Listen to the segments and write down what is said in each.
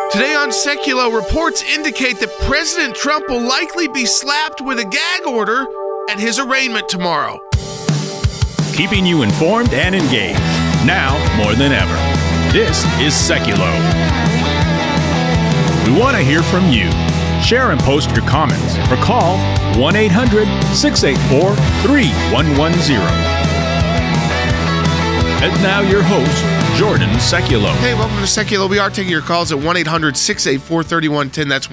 Today on Seculo, reports indicate that President Trump will likely be slapped with a gag order at his arraignment tomorrow. Keeping you informed and engaged, now more than ever. This is Seculo. We want to hear from you. Share and post your comments or call 1-800-684-3110. And now your host, Jordan Seculo. Hey, welcome to Seculo. We are taking your calls at 1-800-684-3110. That's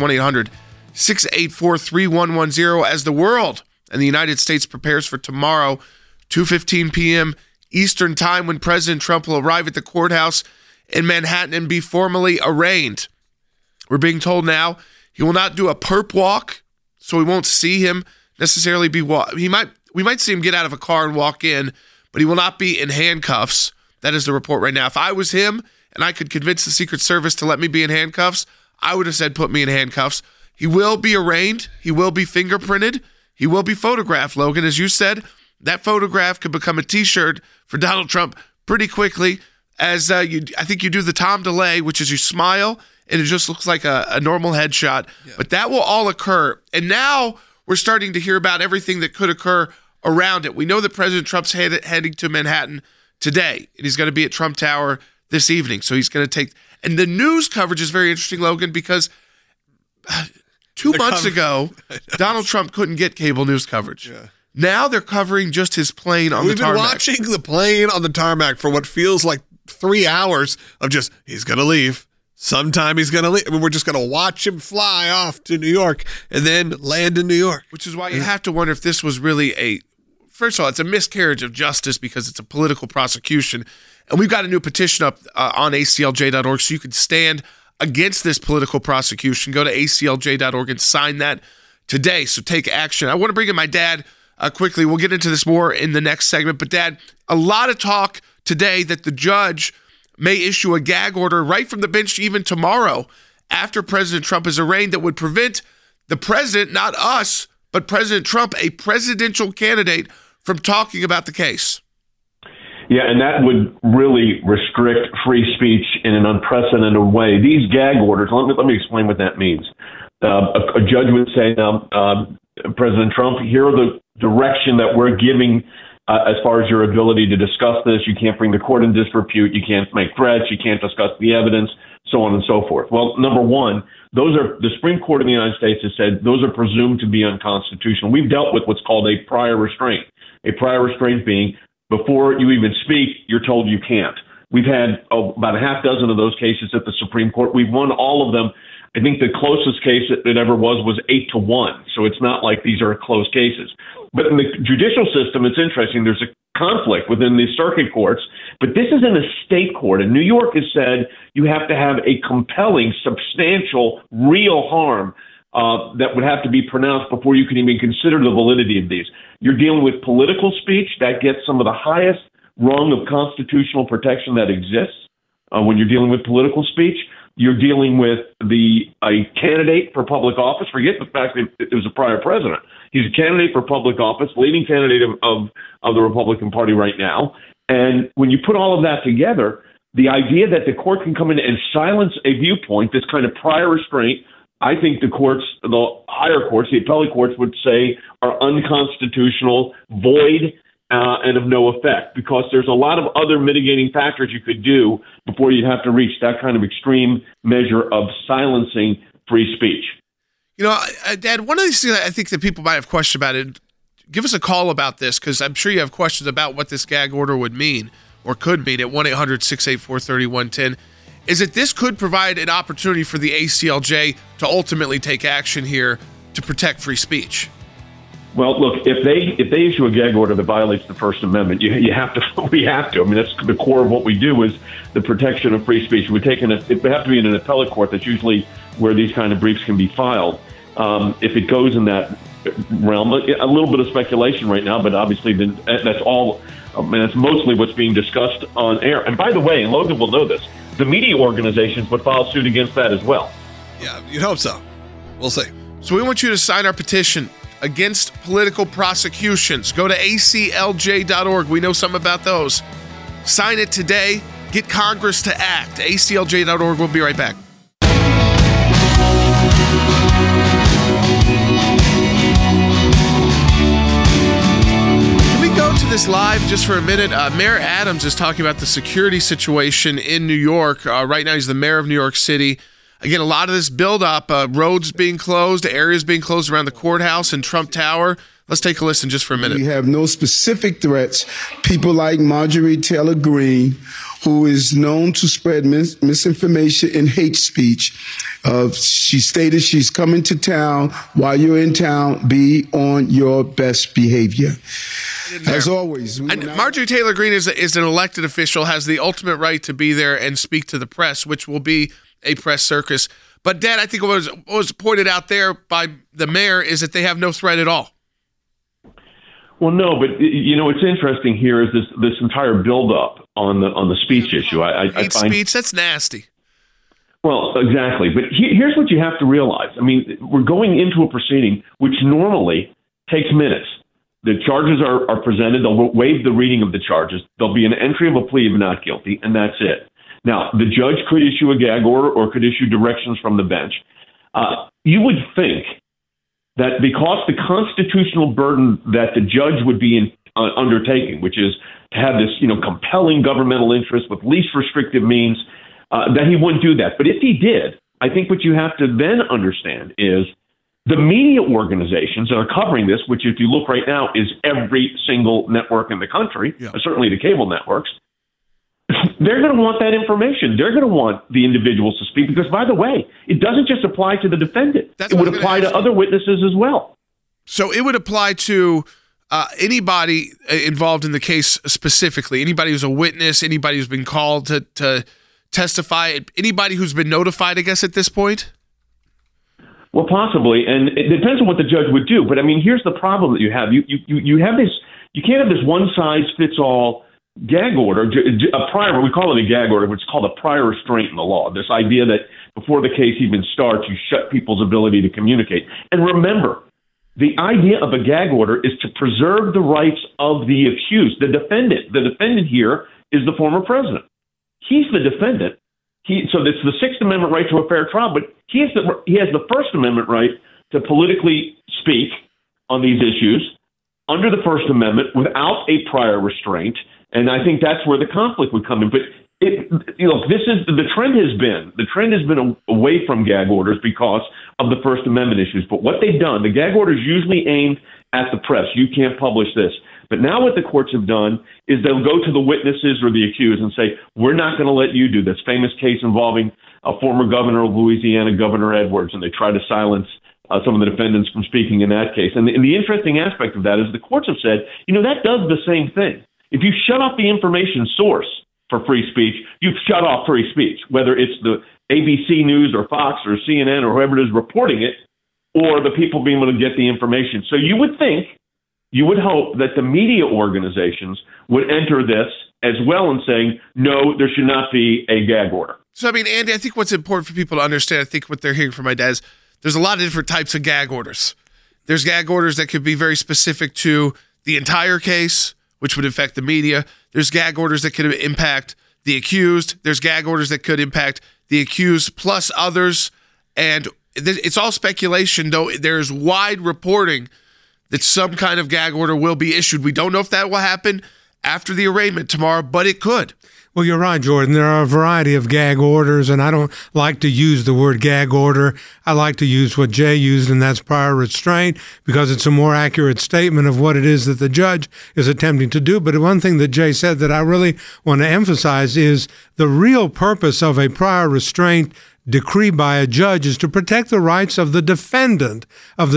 1-800-684-3110 as the world and the United States prepares for tomorrow, 2:15 p.m. Eastern Time, when President Trump will arrive at the courthouse in Manhattan and be formally arraigned. We're being told now he will not do a perp walk, so we won't see him necessarily be we might see him get out of a car and walk in, but he will not be in handcuffs. That is the report right now. If I was him and I could convince the Secret Service to let me be in handcuffs, I would have said put me in handcuffs. He will be arraigned. He will be fingerprinted. He will be photographed, Logan. As you said, that photograph could become a T-shirt for Donald Trump pretty quickly, as I think you do the Tom DeLay, which is you smile and it just looks like a normal headshot. Yeah. But that will all occur. And now we're starting to hear about everything that could occur around it. We know that President Trump's heading to Manhattan today, and he's going to be at Trump Tower this evening. So he's going to take, and the news coverage is very interesting, Logan, because 2 months ago, Donald Trump couldn't get cable news coverage. Yeah. Now they're covering just his plane on the tarmac. We've been watching the plane on the tarmac for what feels like 3 hours of just, he's going to leave. Sometime he's going to leave. I mean, we're just going to watch him fly off to New York and then land in New York. Which is why you have to wonder if this was really first of all, it's a miscarriage of justice because it's a political prosecution. And we've got a new petition up on aclj.org so you can stand against this political prosecution. Go to aclj.org and sign that today. So take action. I want to bring in my dad quickly. We'll get into this more in the next segment. But Dad, a lot of talk today that the judge may issue a gag order right from the bench even tomorrow after President Trump is arraigned that would prevent the president, not us, but President Trump, a presidential candidate, from talking about the case. Yeah, and that would really restrict free speech in an unprecedented way. These gag orders, let me explain what that means. A judge would say, President Trump, here are the direction that we're giving as far as your ability to discuss this. You can't bring the court in disrepute. You can't make threats. You can't discuss the evidence, so on and so forth. Well, number one, the Supreme Court of the United States has said those are presumed to be unconstitutional. We've dealt with what's called a prior restraint. A prior restraint being before you even speak, you're told you can't. We've had about a half dozen of those cases at the Supreme Court. We've won all of them. I think the closest case it ever was 8-1. So it's not like these are close cases. But in the judicial system, it's interesting. There's a conflict within the circuit courts, but this is in a state court. And New York has said you have to have a compelling, substantial, real harm that would have to be pronounced before you can even consider the validity of these. You're dealing with political speech that gets some of the highest rung of constitutional protection that exists when you're dealing with political speech. You're dealing with a candidate for public office. Forget the fact that it was a prior president. He's a candidate for public office, leading candidate of the Republican Party right now. And when you put all of that together, the idea that the court can come in and silence a viewpoint, this kind of prior restraint, I think the higher courts, the appellate courts would say are unconstitutional, void, and of no effect, because there's a lot of other mitigating factors you could do before you'd have to reach that kind of extreme measure of silencing free speech. You know, Dad, one of these things I think that people might have questioned about it, give us a call about this, because I'm sure you have questions about what this gag order would mean or could mean at 1-800-684-3110. Is that this could provide an opportunity for the ACLJ to ultimately take action here to protect free speech? Well, look, if they issue a gag order that violates the First Amendment, we have to. I mean, that's the core of what we do is the protection of free speech. It would have to be in an appellate court. That's usually where these kind of briefs can be filed. If it goes in that realm, a little bit of speculation right now, but obviously that's all. That's mostly what's being discussed on air. And by the way, and Logan will know this, the media organizations would file suit against that as well. Yeah, you'd hope so. We'll see. So we want you to sign our petition against political prosecutions. Go to aclj.org. We know something about those. Sign it today. Get Congress to act. aclj.org. We'll be right back. This live just for a minute. Mayor Adams is talking about the security situation in New York. Right now, he's the mayor of New York City. Again, a lot of this buildup, roads being closed, areas being closed around the courthouse and Trump Tower. Let's take a listen just for a minute. We have no specific threats. People like Marjorie Taylor Greene, who is known to spread misinformation and hate speech. She stated she's coming to town. While you're in town, be on your best behavior. As always. Marjorie Taylor Greene is an elected official, has the ultimate right to be there and speak to the press, which will be a press circus. But, Dad, I think what was pointed out there by the mayor is that they have no threat at all. Well, no, but what's interesting here is this entire buildup on the speech issue. I find speech, that's nasty. Well, exactly. But here's what you have to realize. I mean, we're going into a proceeding which normally takes minutes. The charges are presented. They'll waive the reading of the charges. There'll be an entry of a plea of not guilty, and that's it. Now, the judge could issue a gag order or could issue directions from the bench. You would think that because the constitutional burden that the judge would be undertaking, which is to have this compelling governmental interest with least restrictive means, that he wouldn't do that. But if he did, I think what you have to then understand is the media organizations that are covering this, which if you look right now is every single network in the country, certainly the cable networks, they're going to want that information. They're going to want the individuals to speak because, by the way, it doesn't just apply to the defendant. It would apply to other witnesses as well. So it would apply to anybody involved in the case specifically, anybody who's a witness, anybody who's been called to testify, anybody who's been notified, I guess, at this point? Well, possibly, and it depends on what the judge would do. But I mean, here's the problem that you have: you have this. You can't have this one-size-fits-all gag order. A prior, we call it a gag order, which is called a prior restraint in the law. This idea that before the case even starts, you shut people's ability to communicate. And remember, the idea of a gag order is to preserve the rights of the accused, the defendant. The defendant here is the former president. He's the defendant. So it's the Sixth Amendment right to a fair trial, but he has the First Amendment right to politically speak on these issues under the First Amendment without a prior restraint, and I think that's where the conflict would come in. But the trend has been away from gag orders because of the First Amendment issues. But what they've done, the gag order is usually aimed at the press. You can't publish this. But now what the courts have done is they'll go to the witnesses or the accused and say, we're not going to let you do this. Famous case involving a former governor of Louisiana, Governor Edwards, and they try to silence some of the defendants from speaking in that case. And the interesting aspect of that is the courts have said, that does the same thing. If you shut off the information source for free speech, you've shut off free speech, whether it's the ABC News or Fox or CNN or whoever it is reporting it, or the people being able to get the information. So you would hope that the media organizations would enter this as well and saying, no, there should not be a gag order. So, I mean, Andy, I think what's important for people to understand, I think what they're hearing from my dad is there's a lot of different types of gag orders. There's gag orders that could be very specific to the entire case, which would affect the media. There's gag orders that could impact the accused. There's gag orders that could impact the accused plus others. And it's all speculation, though there's wide reporting that some kind of gag order will be issued. We don't know if that will happen after the arraignment tomorrow, but it could. Well, you're right, Jordan. There are a variety of gag orders, and I don't like to use the word gag order. I like to use what Jay used, and that's prior restraint, because it's a more accurate statement of what it is that the judge is attempting to do. But one thing that Jay said that I really want to emphasize is the real purpose of a prior restraint decree by a judge is to protect the rights of the defendant,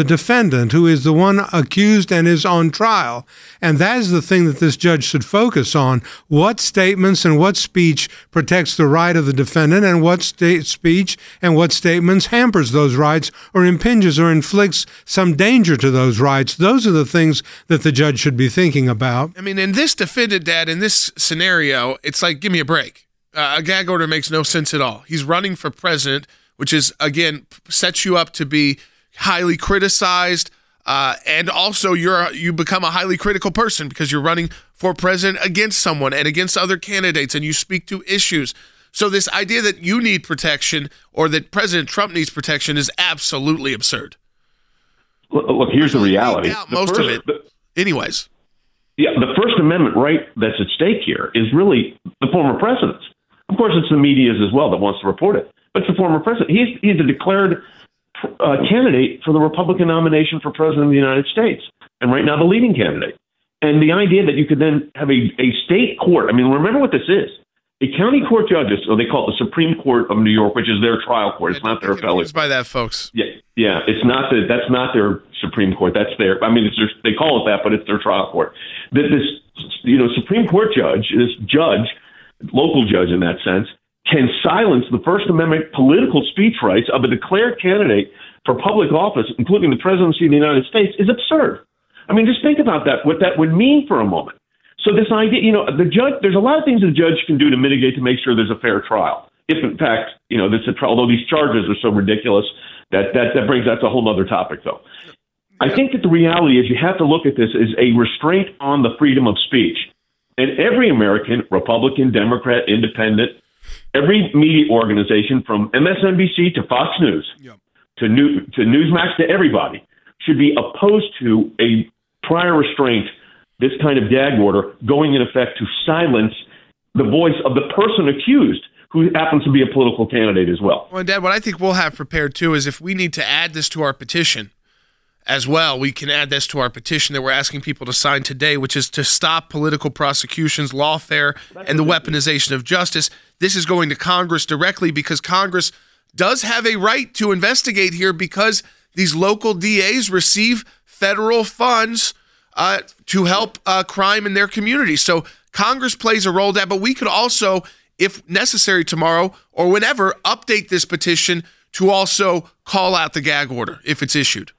who is the one accused and is on trial. And that is the thing that this judge should focus on. What statements and what speech protects the right of the defendant, and what speech and what statements hampers those rights or impinges or inflicts some danger to those rights. Those are the things that the judge should be thinking about. I mean, in this defendant, Dad, in this scenario, it's like, give me a break. A gag order makes no sense at all. He's running for president, which is, again, sets you up to be highly criticized, and also you become a highly critical person because you're running for president against someone and against other candidates, and you speak to issues. So this idea that you need protection or that President Trump needs protection is absolutely absurd. Look, here's the reality. Most of it. Anyways. Yeah, the First Amendment right that's at stake here is really the former president's. Of course, it's the media's as well that wants to report it. But it's the former president. He's a declared candidate for the Republican nomination for president of the United States, and right now the leading candidate. And the idea that you could then have a state court, I mean, remember what this is. A county court judges, or they call it the Supreme Court of New York, which is their trial court. It's not their appellate. By that, folks. Yeah. It's not that's not their Supreme Court. That's their. I mean, they call it that, but it's their trial court. This Supreme Court judge, local judge in that sense, can silence the First Amendment political speech rights of a declared candidate for public office, including the presidency of the United States, is absurd. I mean, just think about that. What that would mean for a moment. So this idea, the judge, there's a lot of things the judge can do to mitigate to make sure there's a fair trial. If in fact, this a trial, although these charges are so ridiculous, that's a whole other topic though. I think that the reality is you have to look at this as a restraint on the freedom of speech. And every American, Republican, Democrat, Independent, every media organization from MSNBC to Fox News to Newsmax to everybody should be opposed to a prior restraint, this kind of gag order going in effect to silence the voice of the person accused, who happens to be a political candidate as well. Well, Dad, what I think we'll have prepared too is if we need to add this to our petition as well, we can add this to our petition that we're asking people to sign today, which is to stop political prosecutions, lawfare, and the weaponization of justice. This is going to Congress directly because Congress does have a right to investigate here because these local DAs receive federal funds to help crime in their community. So Congress plays a role there, but we could also, if necessary tomorrow or whenever, update this petition to also call out the gag order if it's issued.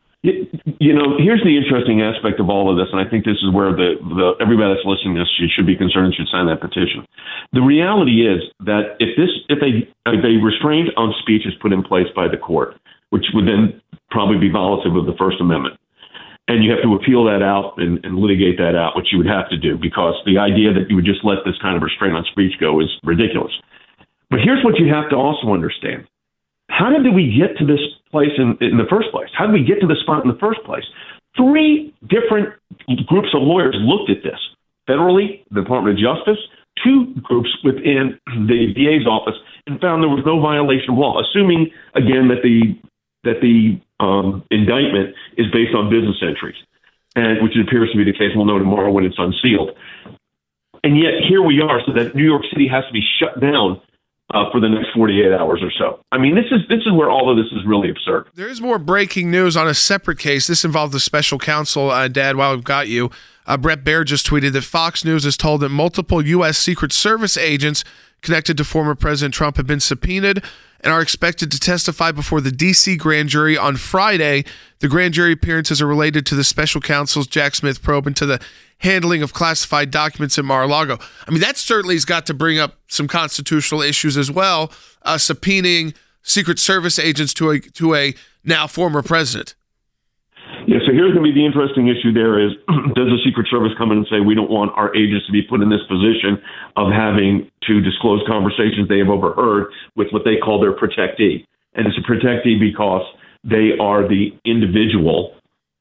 Here's the interesting aspect of all of this, and I think this is where everybody that's listening to this should be concerned and should sign that petition. The reality is that if a restraint on speech is put in place by the court, which would then probably be violative of the First Amendment, and you have to appeal that out and litigate that out, which you would have to do, because the idea that you would just let this kind of restraint on speech go is ridiculous. But here's what you have to also understand. How did we get to this place in the first place? How did we get to this spot in the first place? 3 different groups of lawyers looked at this. Federally, the Department of Justice, 2 groups within the DA's office, and found there was no violation of law, assuming, again, that the indictment is based on business entries, and which appears to be the case. We'll know tomorrow when it's unsealed. And yet here we are, so that New York City has to be shut down for the next 48 hours or so. I mean, this is where all of this is really absurd. There is more breaking news on a separate case. This involved the special counsel, Dad, while we've got you. Brett Baer just tweeted that Fox News is told that multiple U.S. Secret Service agents connected to former President Trump have been subpoenaed and are expected to testify before the D.C. grand jury on Friday. The grand jury appearances are related to the special counsel's Jack Smith probe into the handling of classified documents at Mar-a-Lago. I mean, that certainly has got to bring up some constitutional issues as well, subpoenaing Secret Service agents to a now former president. Yeah, so here's going to be the interesting issue there is, does the Secret Service come in and say, we don't want our agents to be put in this position of having to disclose conversations they have overheard with what they call their protectee? And it's a protectee because they are the individual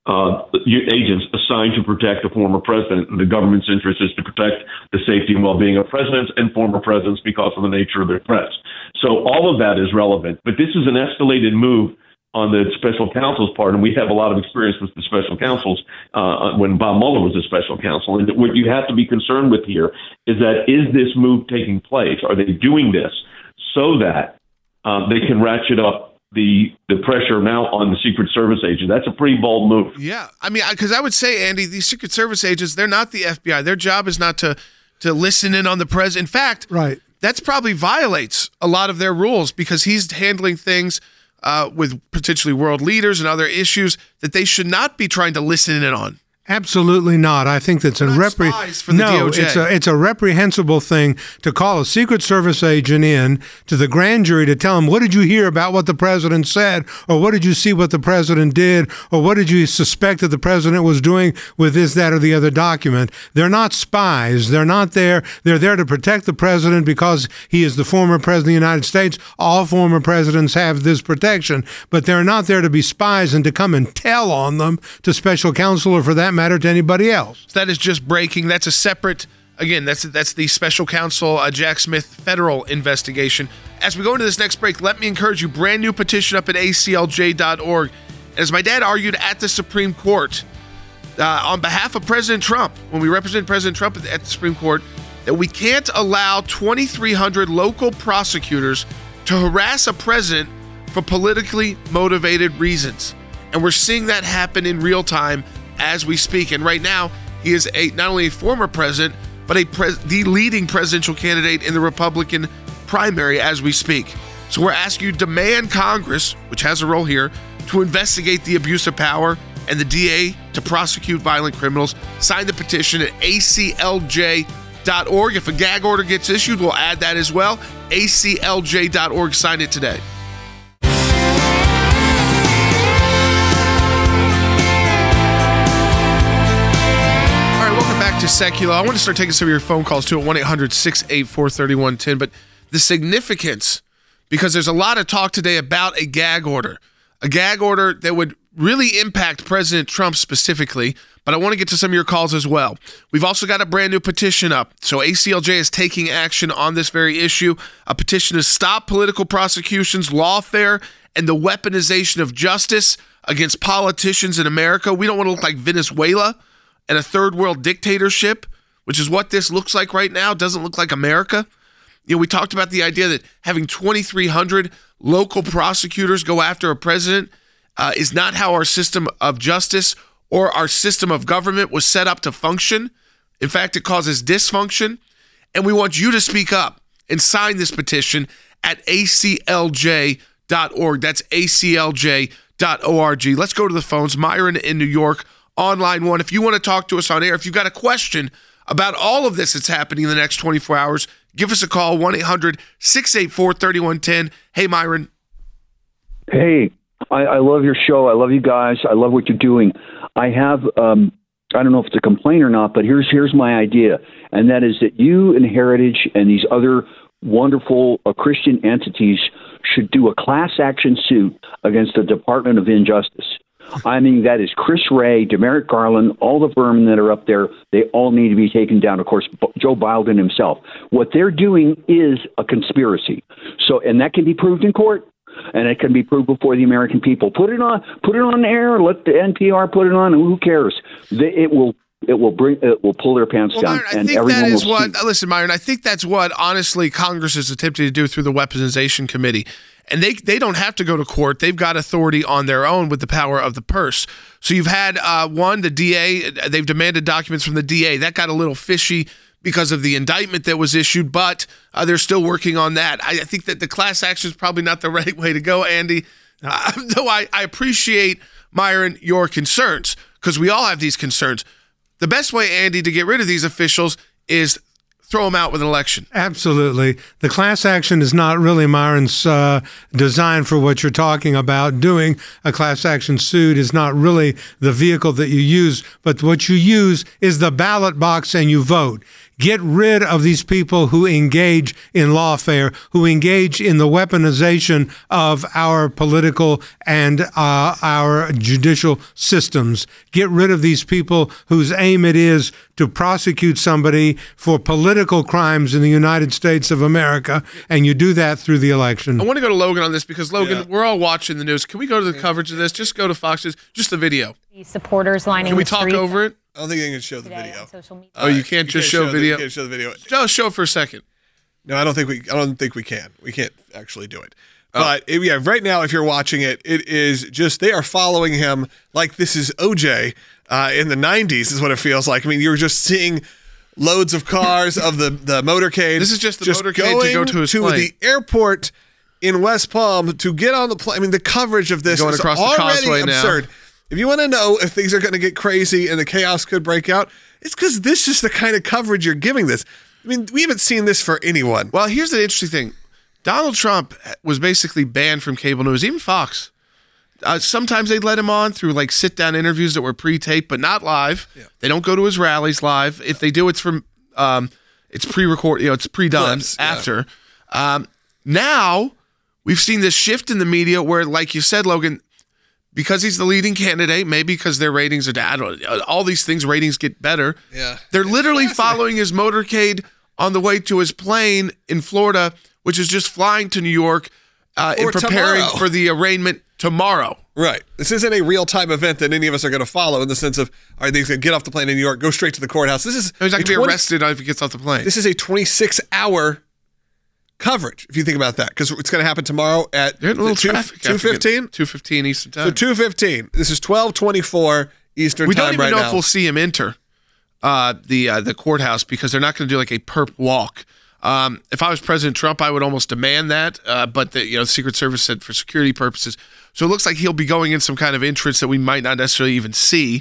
agents assigned to protect the former president. And the government's interest is to protect the safety and well-being of presidents and former presidents because of the nature of their threats. So all of that is relevant. But this is an escalated move on the special counsel's part, and we have a lot of experience with the special counsels when Bob Mueller was a special counsel. And what you have to be concerned with here is this move taking place? Are they doing this so that they can ratchet up the pressure now on the Secret Service agent? That's a pretty bold move. Yeah, I mean, because I would say, Andy, these Secret Service agents, they're not the FBI. Their job is not to listen in on the president. In fact, right. That's probably violates a lot of their rules because he's handling things with potentially world leaders and other issues that they should not be trying to listen in on. Absolutely not. I think that's spies for the DOJ. It's a reprehensible thing to call a Secret Service agent in to the grand jury to tell him, what did you hear about what the president said, or what did you see what the president did, or what did you suspect that the president was doing with this, that, or the other document? They're not spies. They're not there. They're there to protect the president because he is the former president of the United States. All former presidents have this protection, but they're not there to be spies and to come and tell on them to special counsel or, for that matter, to anybody else. So that is just breaking. That's a separate, again, that's the special counsel Jack Smith federal investigation. As we go into this next break, let me encourage you, brand new petition up at aclj.org. As my dad argued at the Supreme Court on behalf of President Trump, when we represent President Trump at the Supreme Court, that we can't allow 2,300 local prosecutors to harass a president for politically motivated reasons. And we're seeing that happen in real time as we speak. And right now, he is not only a former president, but the leading presidential candidate in the Republican primary as we speak. So we're asking you to demand Congress, which has a role here, to investigate the abuse of power and the DA to prosecute violent criminals. Sign the petition at aclj.org. If a gag order gets issued, we'll add that as well. aclj.org. Sign it today. To Secular. I want to start taking some of your phone calls too at 1-800-684-3110. But the significance, because there's a lot of talk today about a gag order that would really impact President Trump specifically. But I want to get to some of your calls as well. We've also got a brand new petition up. So ACLJ is taking action on this very issue. A petition to stop political prosecutions, lawfare, and the weaponization of justice against politicians in America. We don't want to look like Venezuela and a third world dictatorship, which is what this looks like right now. It doesn't look like America. You know, we talked about the idea that having 2,300 local prosecutors go after a president is not how our system of justice or our system of government was set up to function. In fact, it causes dysfunction. And we want you to speak up and sign this petition at aclj.org. That's aclj.org. Let's go to the phones. Myron in New York, on line one. If you want to talk to us on air, if you've got a question about all of this that's happening in the next 24 hours, give us a call, 1-800-684-3110. Hey, Myron. Hey, I love your show. I love you guys. I love what you're doing. I have, I don't know if it's a complaint or not, but here's my idea, and that is that you and Heritage and these other wonderful Christian entities should do a class action suit against the Department of Injustice. I mean, that is Chris Wray, Merrick Garland, all the vermin that are up there. They all need to be taken down. Of course, Joe Biden himself. What they're doing is a conspiracy. So, and that can be proved in court, and it can be proved before the American people. Put it on air. Let the NPR put it on, and who cares? It will pull their pants down. Myron, I think that is what. Listen, Myron, I think that's what honestly Congress is attempting to do through the Weaponization Committee. And they don't have to go to court. They've got authority on their own with the power of the purse. So you've had the DA. They've demanded documents from the DA. That got a little fishy because of the indictment that was issued, but they're still working on that. I think that the class action is probably not the right way to go, Andy. Though I appreciate, Myron, your concerns, because we all have these concerns. The best way, Andy, to get rid of these officials is throw them out with an election. Absolutely. The class action is not really, Myron's design for what you're talking about. Doing a class action suit is not really the vehicle that you use, but what you use is the ballot box and you vote. Get rid of these people who engage in lawfare, who engage in the weaponization of our political and our judicial systems. Get rid of these people whose aim it is to prosecute somebody for political crimes in the United States of America, and you do that through the election. I want to go to Logan on this because, Logan, we're all watching the news. Can we go to the coverage of this? Just go to Fox News, just the video. The supporters lining Can we the talk streets over it? I don't think you can show the video. Oh, you can't just show video? You can't show the video. Just show it for a second. No, I don't think we can. We can't actually do it. But yeah, right now, if you're watching it, it is just they are following him like this is OJ in the 90s is what it feels like. I mean, you're just seeing loads of cars of the motorcade. This is just the motorcade to go to his plane. The airport in West Palm to get on the plane. I mean, the coverage of this going is across already the causeway absurd. now. If you want to know if things are going to get crazy and the chaos could break out, it's because this is the kind of coverage you're giving this. I mean, we haven't seen this for anyone. Well, here's the interesting thing. Donald Trump was basically banned from cable news, even Fox. Sometimes they'd let him on through like sit-down interviews that were pre-taped, but not live. Yeah. They don't go to his rallies live. If they do, it's from it's pre-recorded. It's pre-done after. Now we've seen this shift in the media where, like you said, Logan, because he's the leading candidate, maybe because their ratings are down. All these things, ratings get better. Yeah, they're literally following his motorcade on the way to his plane in Florida, which is just flying to New York and preparing for the arraignment tomorrow. Right. This isn't a real-time event that any of us are going to follow in the sense of, all right, he's going to get off the plane in New York, go straight to the courthouse. He's not going to be arrested if he gets off the plane. This is a 26-hour coverage, if you think about that, because it's going to happen tomorrow at 2:15? 2:15 Eastern Time. So 2:15. This is 12:24 Eastern Time right now. We don't even know if we'll see him enter the courthouse because they're not going to do like a perp walk. If I was President Trump, I would almost demand that, but the Secret Service said for security purposes. So it looks like he'll be going in some kind of entrance that we might not necessarily even see.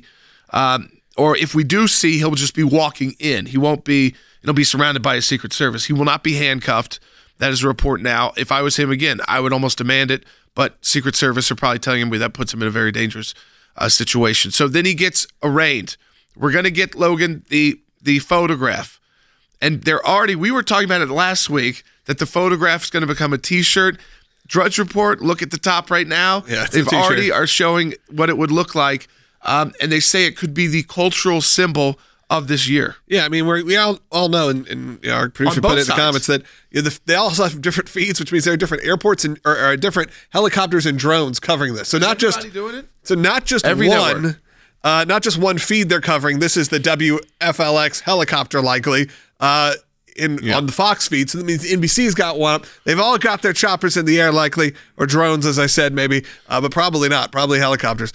Or if we do see, he'll just be walking in. He'll be surrounded by a Secret Service. He will not be handcuffed. That is a report now. If I was him again, I would almost demand it, but Secret Service are probably telling him that puts him in a very dangerous situation. So then he gets arraigned. We're going to get, Logan, the photograph. And we were talking about it last week, that the photograph is going to become a T-shirt. Drudge Report, look at the top right now. Yeah, they've already are showing what it would look like. And they say it could be the cultural symbol of this year. Yeah, I mean, we all know, and our producer put it in the comments, that they also have different feeds, which means there are different airports or different helicopters and drones covering this. So not just doing it? So not just every one, network. Not just one feed they're covering. This is the WFLX helicopter likely on the Fox feed. So that means NBC's got one. They've all got their choppers in the air likely, or drones, as I said, maybe, but probably not. Probably helicopters.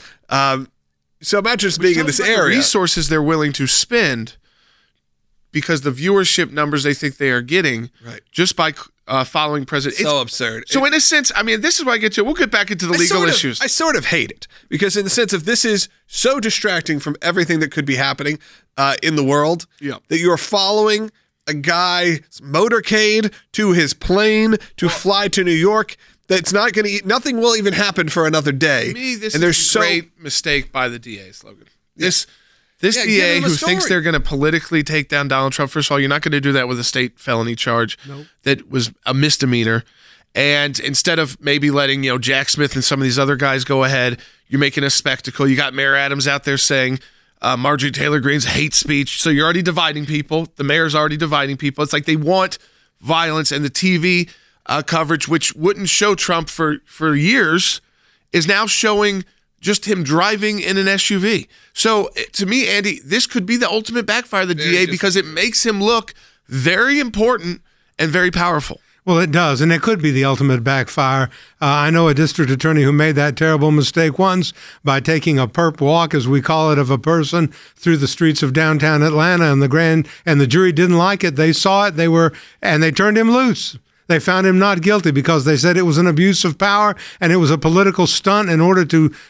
So imagine just being in this area. The resources they're willing to spend because the viewership numbers they think they are getting just by following President. So absurd. So in a sense, I mean, this is what I get to. We'll get back into the legal issues. I sort of hate it because in the sense of this is so distracting from everything that could be happening in the world that you're following a guy's motorcade to his plane to fly to New York. That's not going to. Nothing will even happen for another day. To me, this is a great mistake by the DA, Logan. This DA who thinks they're going to politically take down Donald Trump. First of all, you're not going to do that with a state felony charge that was a misdemeanor. And instead of maybe letting Jack Smith and some of these other guys go ahead, you're making a spectacle. You got Mayor Adams out there saying Marjorie Taylor Greene's hate speech. So you're already dividing people. The mayor's already dividing people. It's like they want violence, and the TV coverage, which wouldn't show Trump for years, is now showing just him driving in an SUV. So to me, Andy, this could be the ultimate backfire of the DA because it makes him look very important and very powerful. Well, it does, and it could be the ultimate backfire. I know a district attorney who made that terrible mistake once by taking a perp walk, as we call it, of a person through the streets of downtown Atlanta, and the jury didn't like it. They saw it, and they turned him loose. They found him not guilty because they said it was an abuse of power and it was a political stunt in order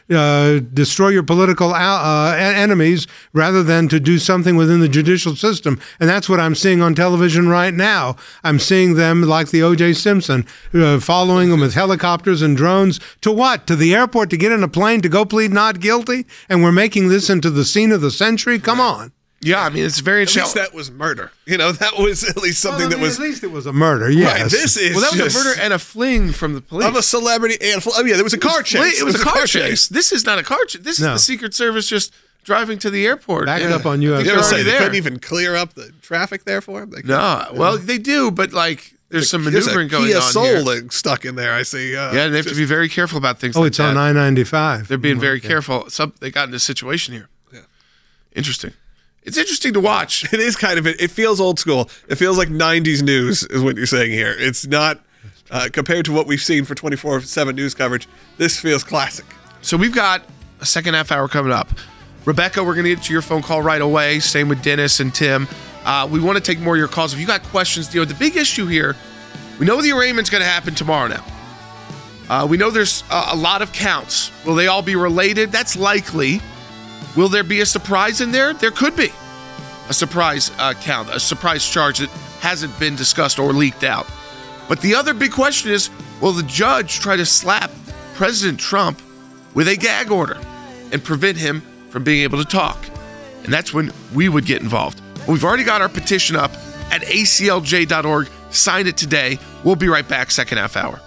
to destroy your political enemies rather than to do something within the judicial system. And that's what I'm seeing on television right now. I'm seeing them like the O.J. Simpson, following them with helicopters and drones. To what? To the airport to get in a plane to go plead not guilty? And we're making this into the scene of the century? Come on. Yeah, I mean, it's very interesting. At least that was murder. That was at least something that was. At least it was a murder, yes. Right, this is. Well, that was a murder and a fling from the police. Of a celebrity and. Oh, yeah, there was a car chase. It was a car chase. This is not a car chase. This is the Secret Service just driving to the airport. Back up on U.S. They couldn't even clear up the traffic there for him? Well, they do, but there's some maneuvering going on here. There's a Soul stuck in there, I see. They have to be very careful about things like that. It's on I-95. They're being very careful. They got in this situation here. Yeah. Interesting. It's interesting to watch. It is kind of, it feels old school. It feels like 90s news is what you're saying here. It's not, compared to what we've seen for 24/7 news coverage, this feels classic. So we've got a second half hour coming up. Rebecca, we're going to get to your phone call right away. Same with Dennis and Tim. We want to take more of your calls. If you got questions, the big issue here, we know the arraignment's going to happen tomorrow now. We know there's a lot of counts. Will they all be related? That's likely. Will there be a surprise in there? There could be a surprise count, a surprise charge that hasn't been discussed or leaked out. But the other big question is, will the judge try to slap President Trump with a gag order and prevent him from being able to talk? And that's when we would get involved. We've already got our petition up at aclj.org. Sign it today. We'll be right back, second half hour.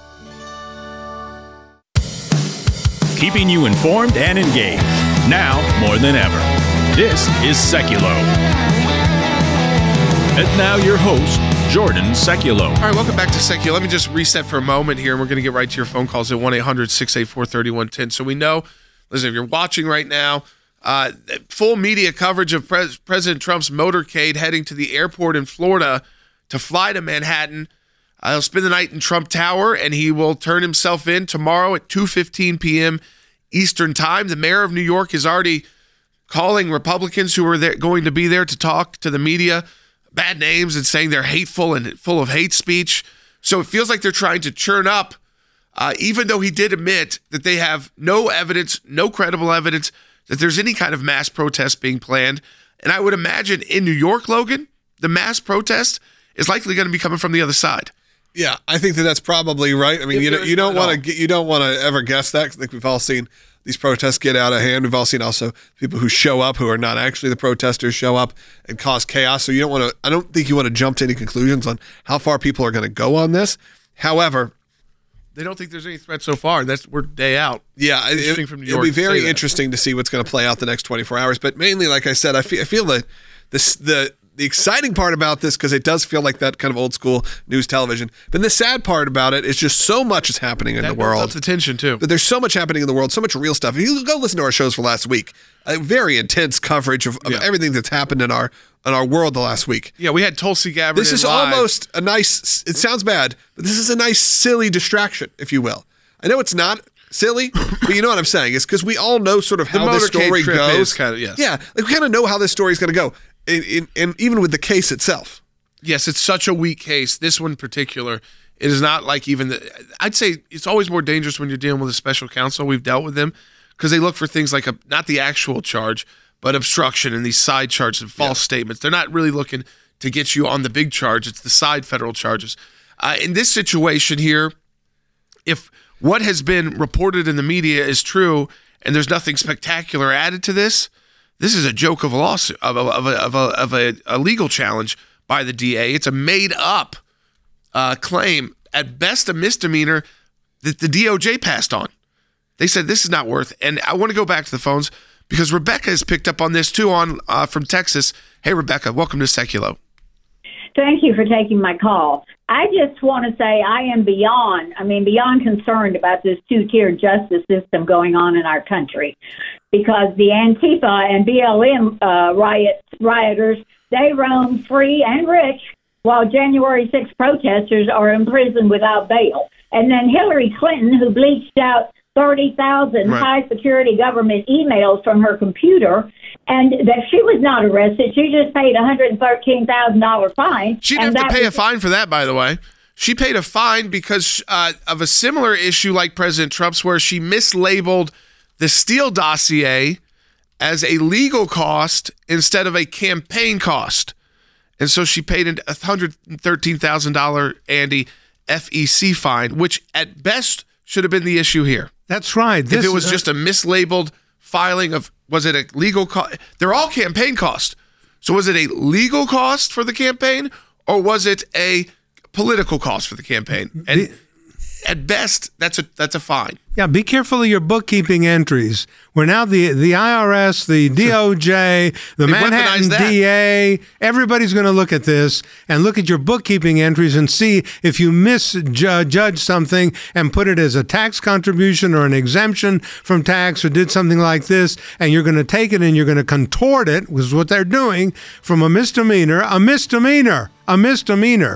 Keeping you informed and engaged, now more than ever. This is Seculo. And now your host, Jordan Seculo. All right, welcome back to Seculo. Let me just reset for a moment here, and we're going to get right to your phone calls at 1-800-684-3110. So we know, listen, if you're watching right now, full media coverage of President Trump's motorcade heading to the airport in Florida to fly to Manhattan. He'll spend the night in Trump Tower, and he will turn himself in tomorrow at 2:15 p.m. Eastern Time. The mayor of New York is already calling Republicans who are there, going to be there to talk to the media bad names and saying they're hateful and full of hate speech. So it feels like they're trying to churn up, even though he did admit that they have no evidence, no credible evidence that there's any kind of mass protest being planned. And I would imagine in New York, Logan, the mass protest is likely going to be coming from the other side. Yeah, I think that's probably right. I mean, you don't want to ever guess that. 'Cause I think we've all seen these protests get out of hand. We've all seen also people who show up who are not actually the protesters show up and cause chaos. So you don't want to. I don't think you want to jump to any conclusions on how far people are going to go on this. However, they don't think there's any threat so far. We're day out. Yeah, it'll be very interesting to see what's going to play out the next 24 hours. But mainly, like I said, I feel that the exciting part about this, because it does feel like that kind of old school news television. But the sad part about it is just so much is happening in the world. That's the tension too. But there's so much happening in the world, so much real stuff. If you go listen to our shows for last week, very intense coverage of everything that's happened in our world the last week. Yeah, we had Tulsi Gabbard. This is almost a nice. It sounds bad, but this is a nice, silly distraction, if you will. I know it's not silly, but you know what I'm saying. It's because we all know sort of how this story goes. Yes. Yeah, like we kind of know how this story is going to go. And even with the case itself. Yes, it's such a weak case. This one in particular, it is not like I'd say it's always more dangerous when you're dealing with a special counsel. We've dealt with them because they look for things like not the actual charge, but obstruction and these side charges and false statements. They're not really looking to get you on the big charge. It's the side federal charges. In this situation here, if what has been reported in the media is true and there's nothing spectacular added to this, this is a joke of a lawsuit, of a legal challenge by the DA. It's a made-up claim, at best a misdemeanor, that the DOJ passed on. They said this is not worth. And I want to go back to the phones because Rebecca has picked up on this too from Texas. Hey, Rebecca, welcome to Seculo. Thank you for taking my call. I just want to say I am beyond concerned about this two-tiered justice system going on in our country, because the Antifa and BLM rioters, they roam free and rich, while January 6th protesters are in prison without bail. And then Hillary Clinton, who bleached out 30,000 high-security government emails from her computer, and that she was not arrested. She just paid a $113,000 fine. She didn't have to pay a fine for that, by the way. She paid a fine because of a similar issue like President Trump's, where she mislabeled the Steele dossier as a legal cost instead of a campaign cost. And so she paid a $113,000, Andy, FEC fine, which at best should have been the issue here. That's right. If it was just a mislabeled filing of, was it a legal cost? They're all campaign costs. So was it a legal cost for the campaign, or was it a political cost for the campaign? And at best, that's a fine. Yeah, be careful of your bookkeeping entries. Where now the IRS, the DOJ, the Manhattan DA, everybody's going to look at this and look at your bookkeeping entries and see if you misjudge something and put it as a tax contribution or an exemption from tax or did something like this, and you're going to take it and you're going to contort it, which is what they're doing, from a misdemeanor.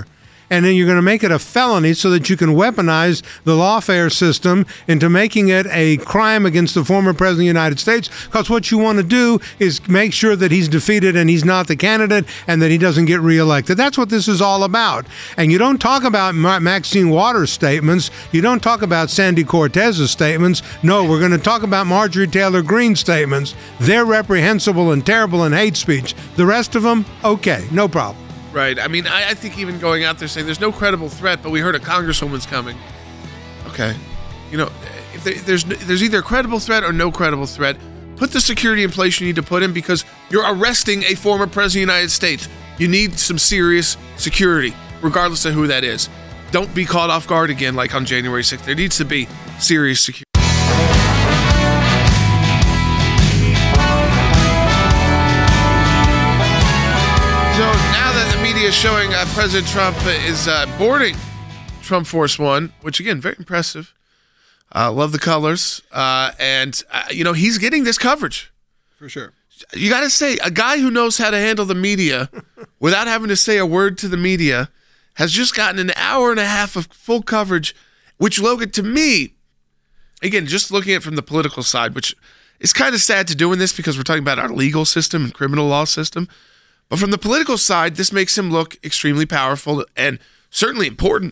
and then you're going to make it a felony so that you can weaponize the lawfare system into making it a crime against the former president of the United States, because what you want to do is make sure that he's defeated and he's not the candidate and that he doesn't get reelected. That's what this is all about. And you don't talk about Maxine Waters' statements. You don't talk about Sandy Cortez's statements. No, we're going to talk about Marjorie Taylor Greene's statements. They're reprehensible and terrible and hate speech. The rest of them, okay, no problem. Right. I mean, I think even going out there saying there's no credible threat, but we heard a congresswoman's coming. Okay. You know, if there's either a credible threat or no credible threat, put the security in place you need to put in, because you're arresting a former president of the United States. You need some serious security, regardless of who that is. Don't be caught off guard again like on January 6th. There needs to be serious security. So now that the media is showing President Trump is boarding Trump Force One, which again, very impressive. Love the colors. And he's getting this coverage. For sure. You got to say, a guy who knows how to handle the media without having to say a word to the media has just gotten an hour and a half of full coverage, which, Logan, to me, again, just looking at it from the political side, which is kind of sad to do in this because we're talking about our legal system and criminal law system. But from the political side, this makes him look extremely powerful and certainly important.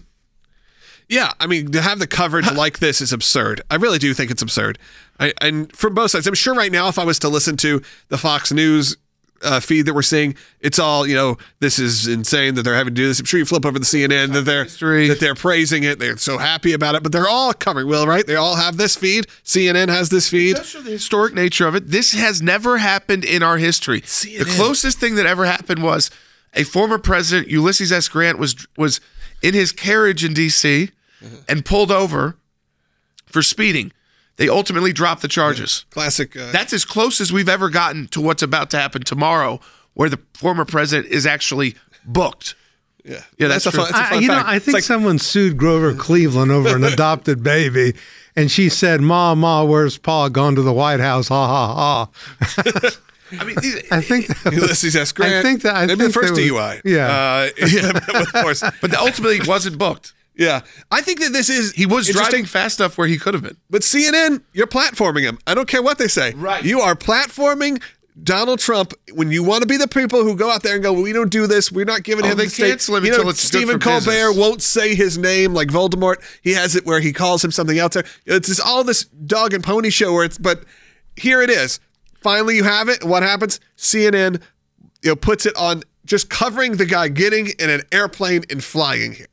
Yeah, I mean, to have the coverage like this is absurd. I really do think it's absurd. And from both sides, I'm sure right now if I was to listen to the Fox News feed that we're seeing, it's all, this is insane that they're having to do this. I'm sure you flip over the CNN that they're praising it. They're so happy about it, but they're all covering, right? They all have this feed. CNN has this feed. It does show the historic nature of it. This has never happened in our history. CNN. The closest thing that ever happened was a former president, Ulysses S. Grant, was in his carriage in D.C., and pulled over for speeding. They ultimately dropped the charges. Yeah, classic. That's as close as we've ever gotten to what's about to happen tomorrow, where the former president is actually booked. Yeah, that's a fun fact. I think someone sued Grover Cleveland over an adopted baby, and she said, Ma, where's Pa? Gone to the White House, ha, ha, ha. I mean, I think Ulysses S. Grant. I think the first DUI. Yeah. Of course. But ultimately wasn't booked. Yeah. I think that he was driving fast enough where he could have been. But CNN, you're platforming him. I don't care what they say. Right. You are platforming Donald Trump when you want to be the people who go out there and go, we don't do this. We're not giving him they cancel him until it's Stephen good for Colbert business. won't say his name like Voldemort. He has it where he calls him something else. It's just all this dog and pony show but here it is. Finally, you have it. What happens? CNN, puts it on just covering the guy getting in an airplane and flying here.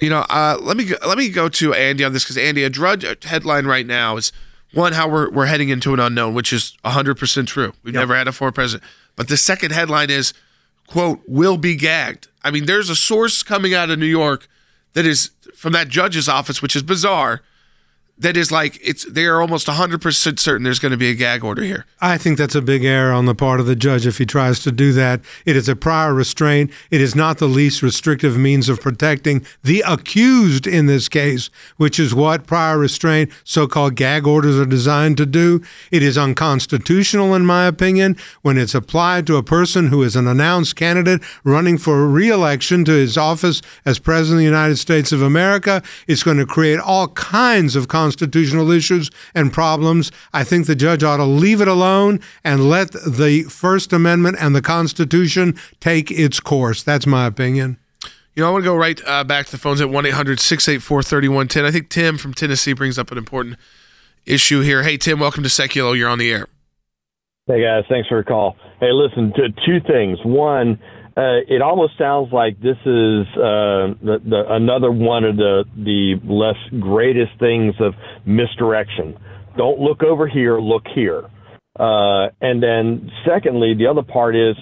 Let me go to Andy on this, because Andy, a Drudge headline right now is one, how we're heading into an unknown, which is 100% true. We've never had a former president. But the second headline is, quote, will be gagged. I mean, there's a source coming out of New York that is from that judge's office, which is bizarre. That is they are almost 100% certain there's going to be a gag order here. I think that's a big error on the part of the judge if he tries to do that. It is a prior restraint. It is not the least restrictive means of protecting the accused in this case, which is what prior restraint, so-called gag orders, are designed to do. It is unconstitutional, in my opinion, when it's applied to a person who is an announced candidate running for re-election to his office as President of the United States of America. It's going to create all kinds of constitutional issues and problems. I think the judge ought to leave it alone and let the First Amendment and the Constitution take its course. That's my opinion. I want to go right back to the phones at 1-800-684-3110. I think Tim from Tennessee brings up an important issue here. Hey, Tim, welcome to Seculo. You're on the air. Hey, guys. Thanks for the call. Hey, listen, two things. One, it almost sounds like this is another one of the less greatest things of misdirection. Don't look over here, look here. And then secondly, the other part is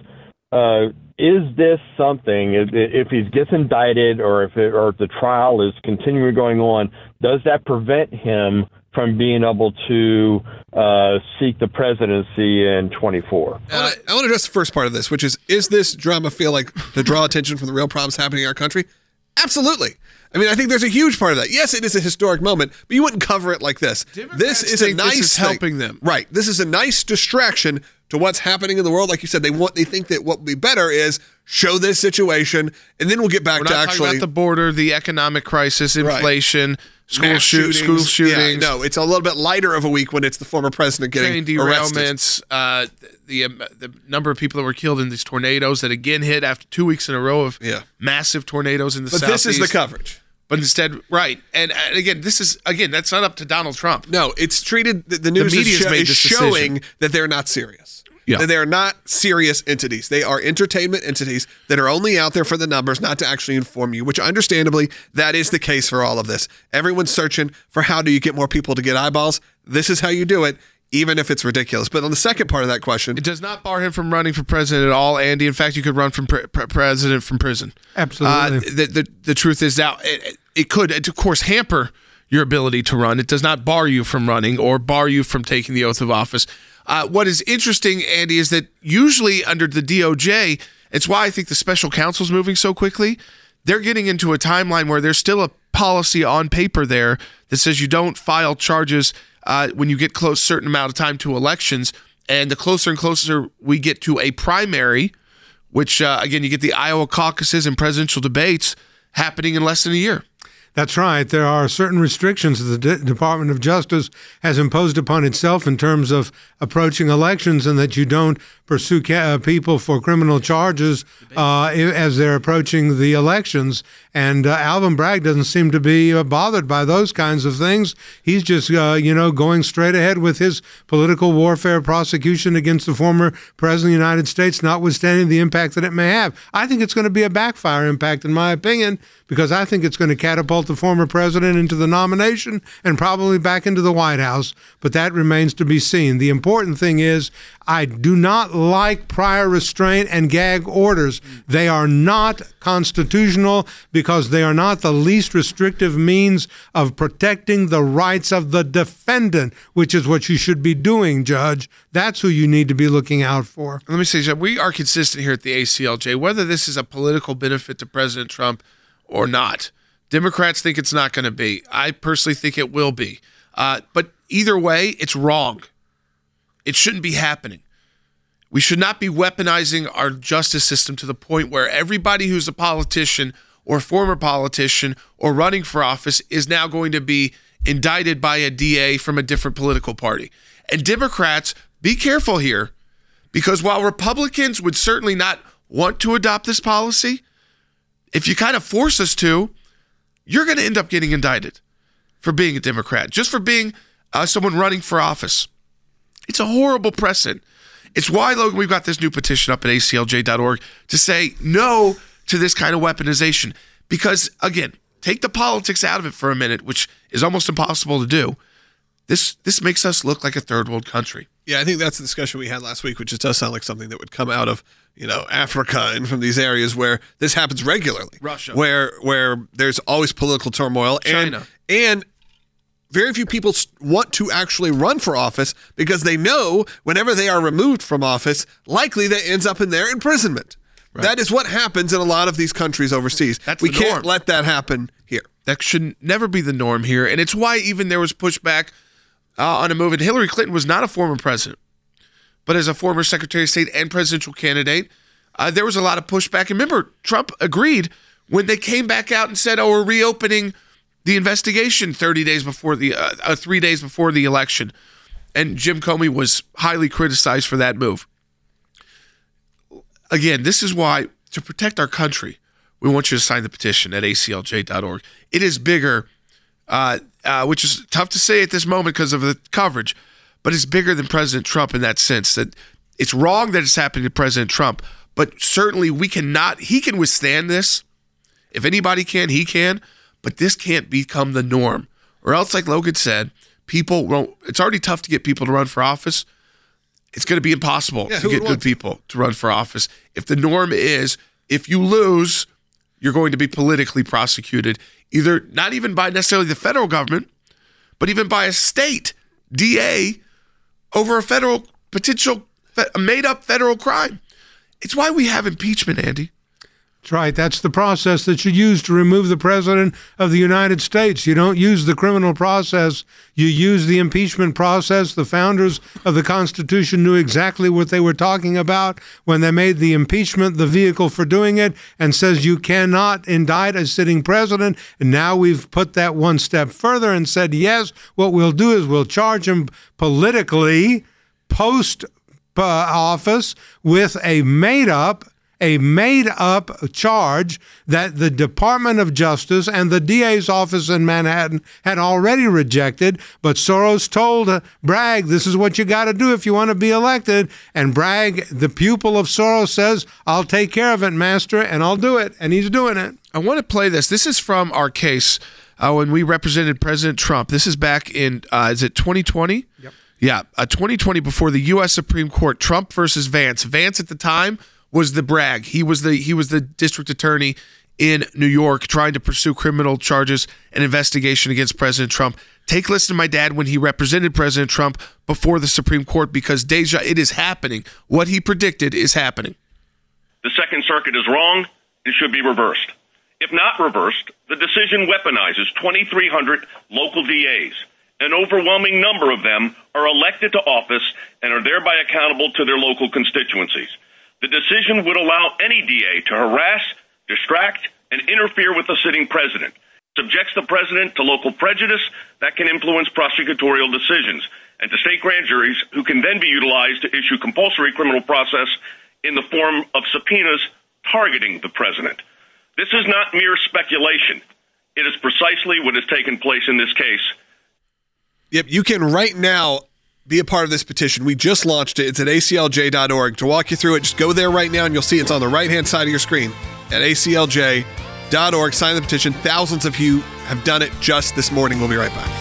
this something, if he gets indicted or if the trial is continuing going on, does that prevent him from being able to seek the presidency in 24. I want to address the first part of this, which is this drama feel like to draw attention from the real problems happening in our country? Absolutely. I mean, I think there's a huge part of that. Yes, it is a historic moment, but you wouldn't cover it like this. Democrats This is a nice this is helping them. Right. This is a nice distraction, to what's happening in the world. Like you said, they think that what would be better is show this situation, and then we'll get back We're to not actually talking about the border, the economic crisis, inflation, school shootings. Yeah, no, it's a little bit lighter of a week when it's the former president getting train arrested. derailments, the number of people that were killed in these tornadoes that again hit after 2 weeks in a row of massive tornadoes in the But southeast. this is the coverage. But instead, right. And again, that's not up to Donald Trump. No, it's treated, the news is showing that they're not serious. Yeah. That they're not serious entities. They are entertainment entities that are only out there for the numbers, not to actually inform you, which understandably, that is the case for all of this. Everyone's searching for how do you get more people to get eyeballs. This is how you do it, even if it's ridiculous. But on the second part of that question, it does not bar him from running for president at all, Andy. In fact, you could run from president from prison. Absolutely. The truth is now it could, of course, hamper your ability to run. It does not bar you from running or bar you from taking the oath of office. What is interesting, Andy, is that usually under the DOJ, it's why I think the special counsel's moving so quickly. They're getting into a timeline where there's still a policy on paper there that says you don't file charges when you get close certain amount of time to elections. And the closer and closer we get to a primary, which, again, you get the Iowa caucuses and presidential debates happening in less than a year. That's right. There are certain restrictions that the Department of Justice has imposed upon itself in terms of approaching elections, and that you don't pursue people for criminal charges as they're approaching the elections. And Alvin Bragg doesn't seem to be bothered by those kinds of things. He's just, going straight ahead with his political warfare prosecution against the former president of the United States, notwithstanding the impact that it may have. I think it's going to be a backfire impact, in my opinion, because I think it's going to catapult the former president into the nomination and probably back into the White House. But that remains to be seen. The important thing is, I do not like prior restraint and gag orders. They are not constitutional because they are not the least restrictive means of protecting the rights of the defendant, which is what you should be doing, Judge. That's who you need to be looking out for. Let me say, Judge, we are consistent here at the ACLJ, whether this is a political benefit to President Trump or not. Democrats think it's not going to be. I personally think it will be. But either way, it's wrong. It shouldn't be happening. We should not be weaponizing our justice system to the point where everybody who's a politician or former politician or running for office is now going to be indicted by a DA from a different political party. And Democrats, be careful here, because while Republicans would certainly not want to adopt this policy, if you kind of force us to, you're going to end up getting indicted for being a Democrat, just for being someone running for office. It's a horrible precedent. It's why, Logan, we've got this new petition up at aclj.org to say no to this kind of weaponization. Because, again, take the politics out of it for a minute, which is almost impossible to do. This makes us look like a third world country. Yeah, I think that's the discussion we had last week, which just does sound like something that would come out of, Africa and from these areas where this happens regularly. Russia. Where there's always political turmoil. China. And very few people want to actually run for office because they know whenever they are removed from office, likely that ends up in their imprisonment. Right. That is what happens in a lot of these countries overseas. We can't let that happen here. That should never be the norm here. And it's why even there was pushback on a move. And Hillary Clinton was not a former president, but as a former Secretary of State and presidential candidate, there was a lot of pushback. And remember, Trump agreed when they came back out and said, we're reopening the investigation 3 days before the election. And Jim Comey was highly criticized for that move. Again, this is why, to protect our country, we want you to sign the petition at aclj.org. It is bigger, which is tough to say at this moment because of the coverage, but it's bigger than President Trump in that sense, that it's wrong that it's happening to President Trump, but certainly he can withstand this. If anybody can, he can. But this can't become the norm. Or else, like Logan said, it's already tough to get people to run for office. It's going to be impossible to get good people to run for office. If the norm is, if you lose, you're going to be politically prosecuted, either not even by necessarily the federal government, but even by a state DA over a made-up federal crime. It's why we have impeachment, Andy. That's right. That's the process that you use to remove the president of the United States. You don't use the criminal process. You use the impeachment process. The founders of the Constitution knew exactly what they were talking about when they made the impeachment the vehicle for doing it, and says you cannot indict a sitting president. And now we've put that one step further and said, yes, what we'll do is we'll charge him politically post office with a made-up charge that the Department of Justice and the DA's office in Manhattan had already rejected. But Soros told Bragg, this is what you got to do if you want to be elected. And Bragg, the pupil of Soros, says, I'll take care of it, master, and I'll do it. And he's doing it. I want to play this. This is from our case when we represented President Trump. This is back in, is it 2020? Yep. Yeah, 2020 before the U.S. Supreme Court, Trump versus Vance. Vance at the time was the Bragg. He was the district attorney in New York trying to pursue criminal charges and investigation against President Trump. Take a listen to my dad when he represented President Trump before the Supreme Court, because Deja, it is happening. What he predicted is happening. The Second Circuit is wrong. It should be reversed. If not reversed, the decision weaponizes 2,300 local DAs. An overwhelming number of them are elected to office and are thereby accountable to their local constituencies. The decision would allow any DA to harass, distract, and interfere with the sitting president, subjects the president to local prejudice that can influence prosecutorial decisions, and to state grand juries who can then be utilized to issue compulsory criminal process in the form of subpoenas targeting the president. This is not mere speculation. It is precisely what has taken place in this case. Yep, you can right now be a part of this petition. We just launched it. It's at aclj.org. To walk you through it, just go there right now and you'll see it's on the right-hand side of your screen at aclj.org. Sign the petition. Thousands of you have done it just this morning. We'll be right back.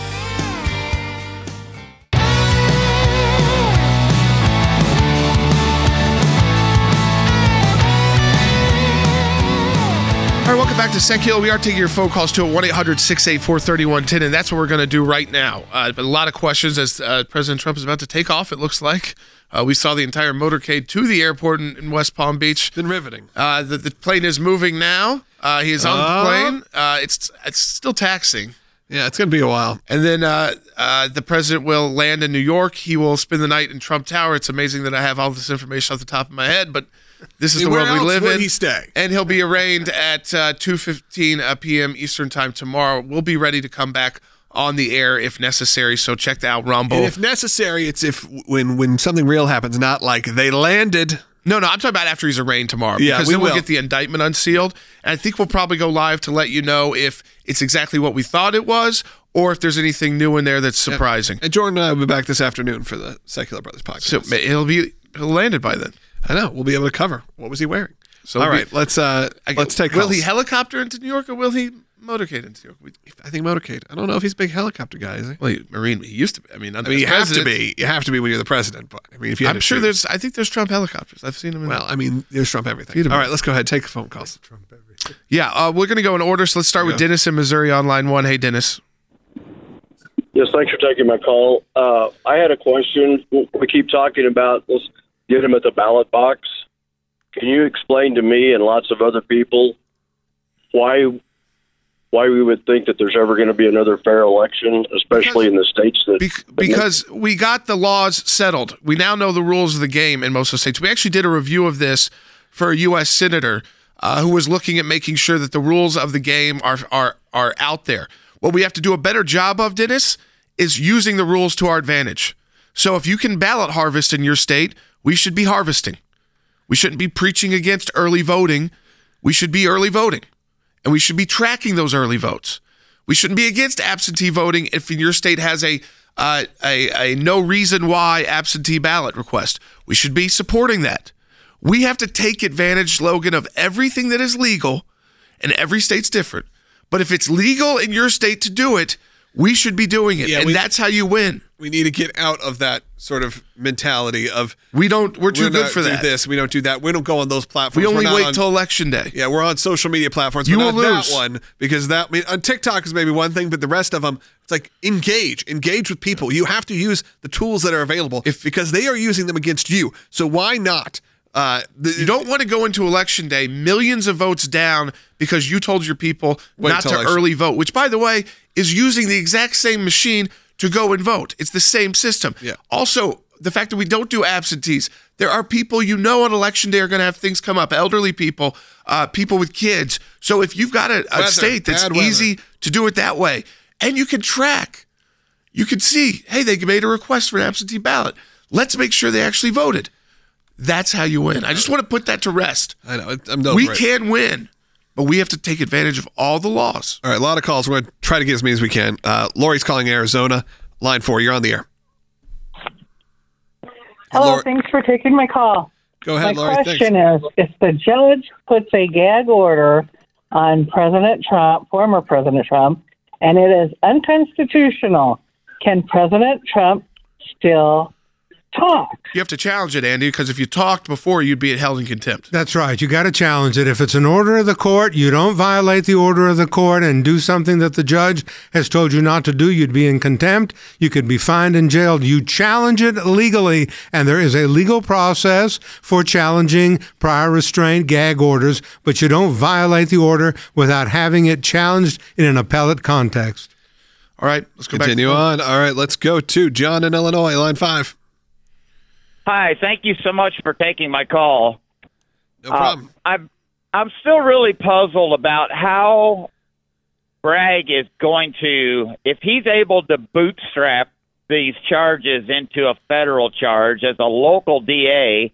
All right, welcome back to Secular. We are taking your phone calls to 1-800-684-3110, and that's what we're going to do right now. But a lot of questions as President Trump is about to take off, it looks like. We saw the entire motorcade to the airport in West Palm Beach. Been riveting. The plane is moving now. He is on the plane. It's still taxiing. Yeah, it's going to be a while. And then the president will land in New York. He will spend the night in Trump Tower. It's amazing that I have all this information off the top of my head, but this is the world we live in. Where would he stay? And he'll be arraigned at 2:15 p.m. Eastern time tomorrow. We'll be ready to come back on the air if necessary, so check out Rumble. And if necessary, it's when something real happens, not like they landed. No, I'm talking about after he's arraigned tomorrow. Yeah, because then we'll get the indictment unsealed. And I think we'll probably go live to let you know if it's exactly what we thought it was or if there's anything new in there that's surprising. And Jordan and I will be back this afternoon for the Secular Brothers podcast. So he'll landed by then. I know. We'll be able to cover. What was he wearing? So all right, let's take Will calls. he helicopter into New York or will he motorcade into New York? I think motorcade. I don't know if he's a big helicopter guy, is he? Well, Marine, he used to be. I mean, you have to be. You have to be when you're the president. But I mean, if you I'm sure I think there's Trump helicopters. I've seen them. There's Trump everything. All right, let's go ahead. Take the phone calls. Trump everything. Yeah, we're going to go in order. So let's start with Dennis in Missouri on line 1. Hey, Dennis. Yes, thanks for taking my call. I had a question. We keep talking about let's get him at the ballot box. Can you explain to me and lots of other people why we would think that there's ever going to be another fair election, especially in the states that... Because we got the laws settled. We now know the rules of the game in most of the states. We actually did a review of this for a U.S. senator who was looking at making sure that the rules of the game are out there. What we have to do a better job of, Dennis, is using the rules to our advantage. So if you can ballot harvest in your state, we should be harvesting. We shouldn't be preaching against early voting. We should be early voting. And we should be tracking those early votes. We shouldn't be against absentee voting if your state has a no reason why absentee ballot request. We should be supporting that. We have to take advantage, Logan, of everything that is legal, and every state's different. But if it's legal in your state to do it, we should be doing it, and that's how you win. We need to get out of that sort of mentality of we're too good for that. Do this, we don't do that. We don't go on those platforms. We only wait till election day. Yeah, we're on social media platforms. You but will not lose that one because on TikTok is maybe one thing, but the rest of them, it's like engage with people. You have to use the tools that are available because they are using them against you. So why not You don't want to go into Election Day millions of votes down because you told your people not to early vote, which, by the way, is using the exact same machine to go and vote. It's the same system. Yeah. Also, the fact that we don't do absentees, there are people on Election Day are going to have things come up, elderly people, people with kids. So if you've got a state that's easy to do it that way, and you can track, you can see, hey, they made a request for an absentee ballot. Let's make sure they actually voted. That's how you win. I just want to put that to rest. I know. We can win, but we have to take advantage of all the laws. All right, a lot of calls. We're going to try to get as many as we can. Lori's calling Arizona. Line 4, you're on the air. Hello, Lori. thanks for taking my call. Go ahead, my Lori. My question is, if the judge puts a gag order on President Trump, former President Trump, and it is unconstitutional, can President Trump still talk? You have to challenge it, Andy, because if you talked before, you'd be held in contempt. That's right. You got to challenge it. If it's an order of the court, you don't violate the order of the court and do something that the judge has told you not to do, you'd be in contempt. You could be fined and jailed. You challenge it legally, and there is a legal process for challenging prior restraint gag orders, but you don't violate the order without having it challenged in an appellate context. All right, let's go Continue on. All right, let's go to John in Illinois, line 5. Hi, thank you so much for taking my call. No problem. I'm still really puzzled about how Bragg is going to, if he's able to bootstrap these charges into a federal charge as a local DA,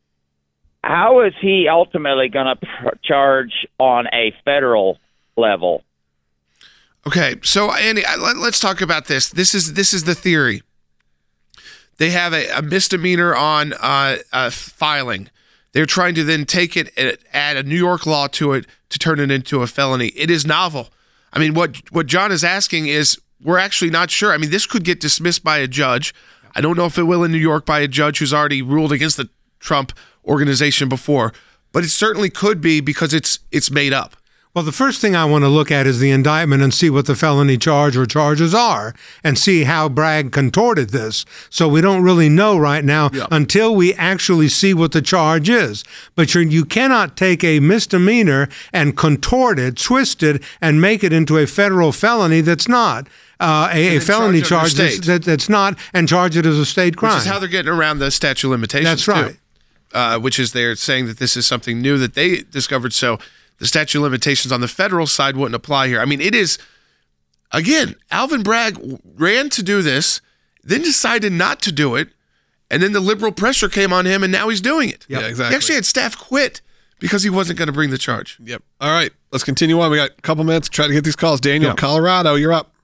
how is he ultimately going to charge on a federal level? Okay, so Andy, let's talk about this. This is the theory. They have a misdemeanor on filing. They're trying to then take it and add a New York law to it to turn it into a felony. It is novel. I mean, what John is asking is, we're actually not sure. I mean, this could get dismissed by a judge. I don't know if it will in New York by a judge who's already ruled against the Trump organization before, but it certainly could be because it's made up. Well, the first thing I want to look at is the indictment and see what the felony charge or charges are and see how Bragg contorted this. So we don't really know right now until we actually see what the charge is. But you cannot take a misdemeanor and contort it, twist it, and make it into a federal felony that's not. A felony charge that's not, and charge it as a state crime. Which is how they're getting around the statute of limitations. That's right. Which is they're saying that this is something new that they discovered. So the statute of limitations on the federal side wouldn't apply here. I mean, it is, again, Alvin Bragg ran to do this, then decided not to do it, and then the liberal pressure came on him, and now he's doing it. Yep. Yeah, exactly. He actually had staff quit because he wasn't going to bring the charge. Yep. All right, let's continue on. We got a couple minutes to try to get these calls. Daniel, Colorado, you're up.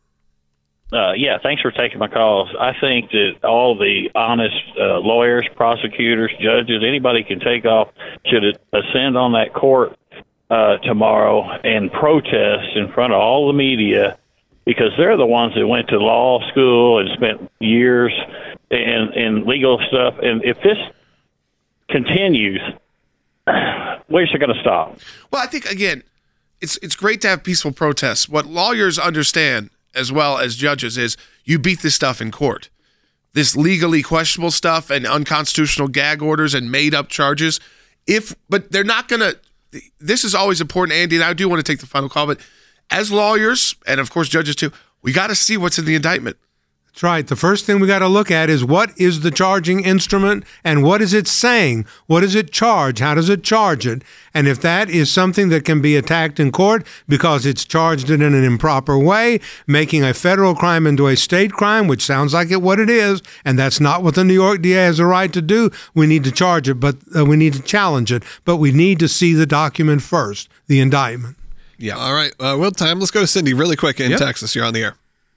Yeah, thanks for taking my calls. I think that all the honest lawyers, prosecutors, judges, anybody can take off should ascend on that court tomorrow and protest in front of all the media, because they're the ones that went to law school and spent years in legal stuff. And if this continues, where's it going to stop? Well, I think, again, it's great to have peaceful protests. What lawyers understand, as well as judges, is you beat this stuff in court. This legally questionable stuff and unconstitutional gag orders and made-up charges. But they're not going to. This is always important, Andy, and I do want to take the final call, but as lawyers, and of course judges too, we got to see what's in the indictment. That's right. The first thing we got to look at is, what is the charging instrument and what is it saying? What does it charge? How does it charge it? And if that is something that can be attacked in court because it's charged in an improper way, making a federal crime into a state crime, which sounds like what it is, and that's not what the New York DA has a right to do, we need to charge it, but we need to challenge it. But we need to see the document first, the indictment. Yeah. All right. Time. Let's go to Cindy really quick in Texas. You're on the air.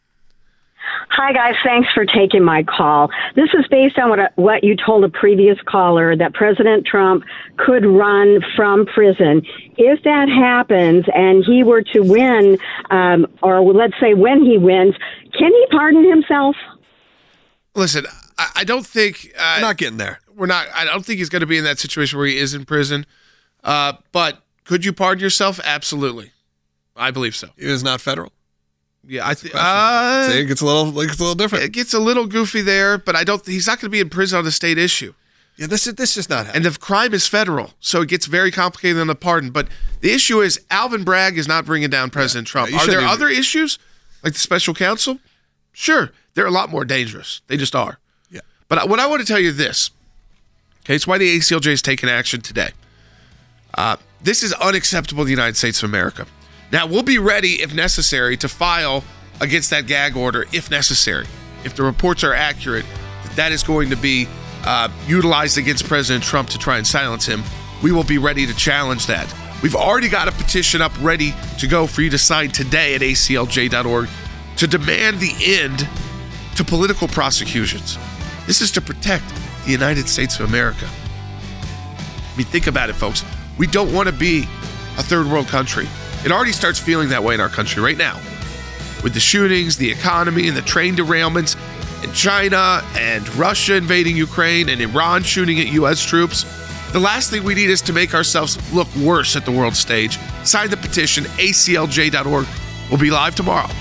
Hi, guys. Thanks for taking my call. This is based on what you told a previous caller, that President Trump could run from prison. If that happens and he were to win, or let's say when he wins, can he pardon himself? Listen, I don't think... we're not getting there. I don't think he's going to be in that situation where he is in prison. But could you pardon yourself? Absolutely. I believe so. It is not federal. Yeah, I think it gets a little different. It gets a little goofy there, but he's not going to be in prison on a state issue. Yeah, this is not happening. And the crime is federal, so it gets very complicated on the pardon. But the issue is Alvin Bragg is not bringing down President Trump. Are there other issues, like the special counsel? Sure, they're a lot more dangerous. They just are. Yeah. But what I want to tell you this, okay, it's why the ACLJ is taking action today. This is unacceptable in the United States of America. Now, we'll be ready, if necessary, to file against that gag order, if necessary. If the reports are accurate, that is going to be utilized against President Trump to try and silence him, we will be ready to challenge that. We've already got a petition up ready to go for you to sign today at aclj.org to demand the end to political prosecutions. This is to protect the United States of America. I mean, think about it, folks. We don't want to be a third world country. It already starts feeling that way in our country right now, with the shootings, the economy, and the train derailments, and China and Russia invading Ukraine and Iran shooting at U.S. troops. The last thing we need is to make ourselves look worse at the world stage. Sign the petition, aclj.org. We'll be live tomorrow.